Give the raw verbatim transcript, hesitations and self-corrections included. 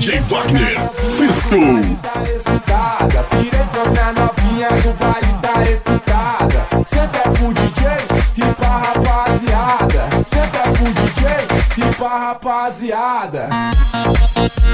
J Wagner, sextou. Excitada, virei fã na novinha do baile tá excitada. Senta pro D J e pra rapaziada. Senta pro D J e pra rapaziada.